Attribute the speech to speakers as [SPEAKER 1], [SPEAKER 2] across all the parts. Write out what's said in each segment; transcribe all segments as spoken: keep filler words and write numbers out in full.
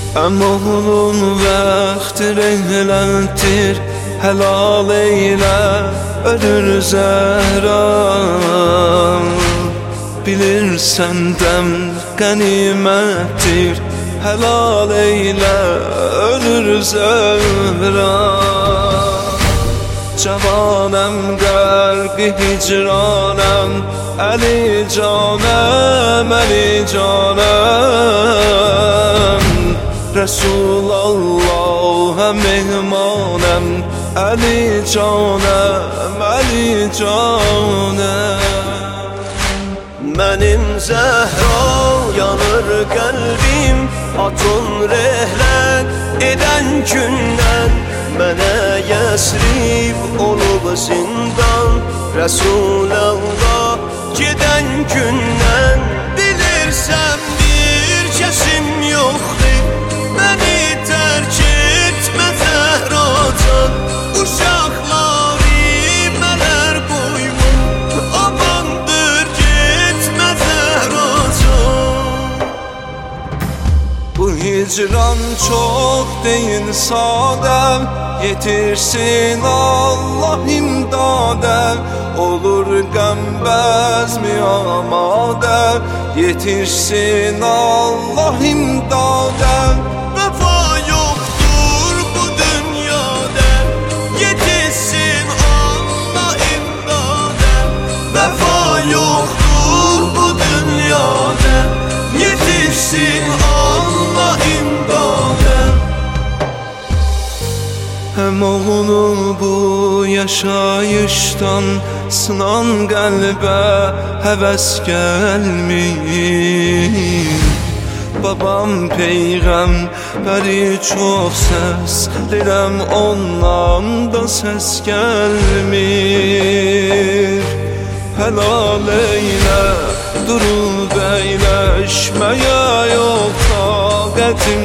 [SPEAKER 1] Əmoğlun vaxtı rehləntir, helal eyle ölür zəhran. Bilirsən dəm qənimətdir, helal eyle ölür zəhran. Cavanəm qərqi hicranəm, əli canəm, əli canəm. Resulallah'a mehmanəm, əli canəm, əli canəm.
[SPEAKER 2] Mənim Zəhra yanır qəlbim, atın rehlət edən gündən. Mənə yəsrib olub zindan, Resulallah gedən gündən. Bilirsən bir kəsim yoxdur, məni tərk etmə Zəhracan. Uşaqları mələr qoymur, amandır getmə Zəhracan.
[SPEAKER 1] Bu hicran çox deyin sadəm, yetirsin Allah imdadəm. Olur qəmbəz mi amadəm, yetirsin Allah imdadəm.
[SPEAKER 2] Vəfa yoxdur bu dünyada, yetirsin Allah imdadəm. Vəfa yoxdur bu dünyada, yetirsin Allah imdadəm.
[SPEAKER 1] Əmoğlu bu yaşayışdan sınan qəlbə həvəs gəlmir. Babam peyğəmbəri çox səslirəm, ondan da səs gəlmir. Helal eyle durub əyləşməyə, yox taqətim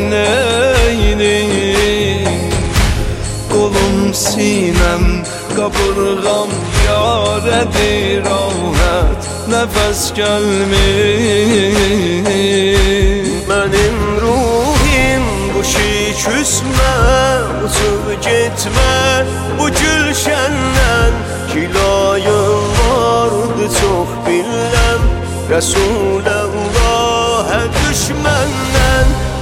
[SPEAKER 1] neynir. Qolum sinəm, qabırğam yarədir, rahət nəfəs gəlmir.
[SPEAKER 2] Mənim ruhim quşu küsmə, uçub getmə bu gülşəndən. Kilayım vardı çox biləm, Resuləllahə düşməndən.